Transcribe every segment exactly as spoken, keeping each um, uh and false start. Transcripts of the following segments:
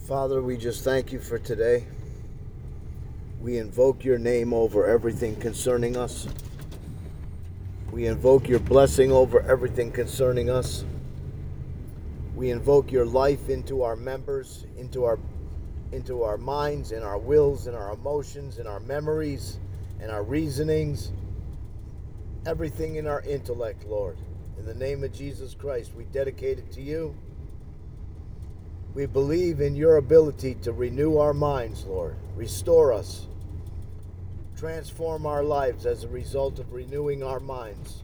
Father, we just thank you for today. We invoke your name over everything concerning us. We invoke your blessing over everything concerning us. We invoke your life into our members, into our into our minds, and our wills, and our emotions, and our memories, and our reasonings, everything in our intellect, Lord. In the name of Jesus Christ, we dedicate it to you. We believe in your ability to renew our minds, Lord. Restore us. Transform our lives as a result of renewing our minds.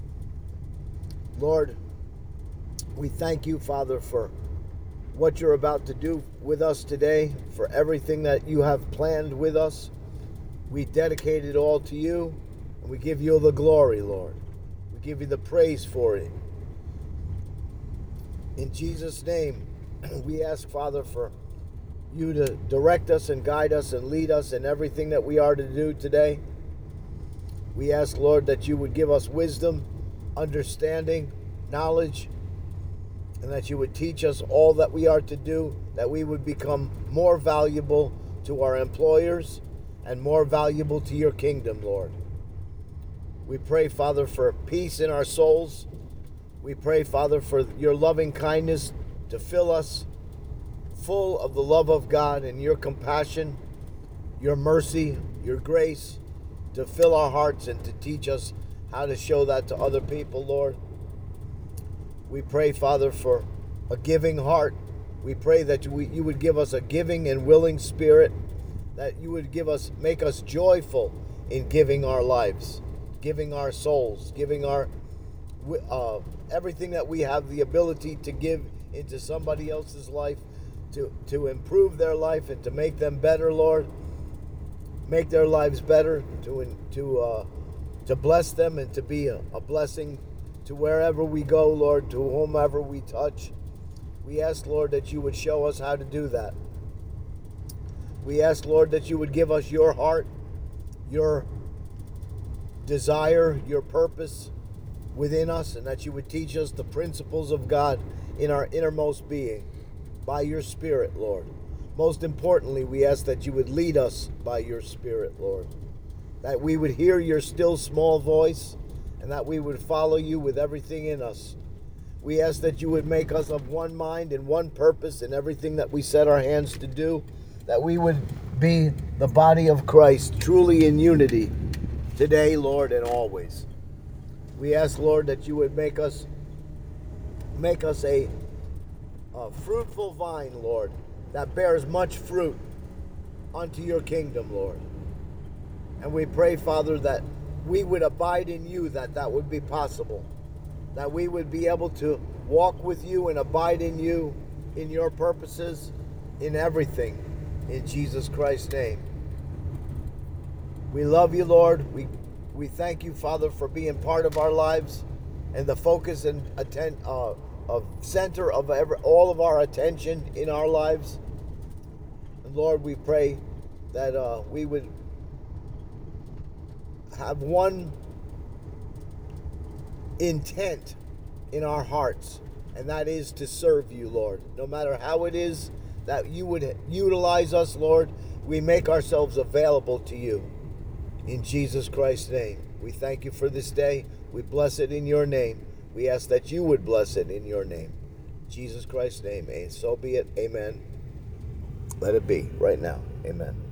Lord, we thank you, Father, for what you're about to do with us today, for everything that you have planned with us. We dedicate it all to you, and we give you the glory, Lord. We give you the praise for it. In Jesus' name, we ask, Father, for you to direct us and guide us and lead us in everything that we are to do today. We ask, Lord, that you would give us wisdom, understanding, knowledge, and that you would teach us all that we are to do, that we would become more valuable to our employers and more valuable to your kingdom, Lord. We pray, Father, for peace in our souls. We pray, Father, for your loving kindness to fill us full of the love of God and your compassion, your mercy, your grace, to fill our hearts and to teach us how to show that to other people, Lord. We pray, Father, for a giving heart. We pray that you, you would give us a giving and willing spirit, that you would give us, make us joyful in giving our lives, giving our souls, giving our uh, everything that we have the ability to give into somebody else's life, to, to improve their life and to make them better, Lord. Make their lives better, to to uh, to bless them and to be a, a blessing to wherever we go, Lord, to whomever we touch. We ask, Lord, that you would show us how to do that. We ask, Lord, that you would give us your heart, your desire, your purpose within us, and that you would teach us the principles of God in our innermost being by your Spirit, Lord. Most importantly, we ask that you would lead us by your Spirit, Lord. That we would hear your still small voice, and that we would follow you with everything in us. We ask that you would make us of one mind and one purpose in everything that we set our hands to do, that we would be the body of Christ, truly in unity, today, Lord, and always. We ask, Lord, that you would make us make us a, a fruitful vine, Lord, that bears much fruit unto your kingdom, Lord. And we pray, Father, that we would abide in you, that that would be possible, that we would be able to walk with you and abide in you, in your purposes, in everything, in Jesus Christ's name. We love you, Lord. We we thank you, Father, for being part of our lives and the focus and atten- uh, of center of every, all of our attention in our lives. And Lord, we pray that uh, we would have one intent in our hearts, and that is to serve you, Lord. No matter how it is that you would utilize us, Lord, we make ourselves available to you. In Jesus Christ's name, we thank you for this day. We bless it in your name. We ask that you would bless it in your name. In Jesus Christ's name, and so be it. Amen. Let it be right now. Amen.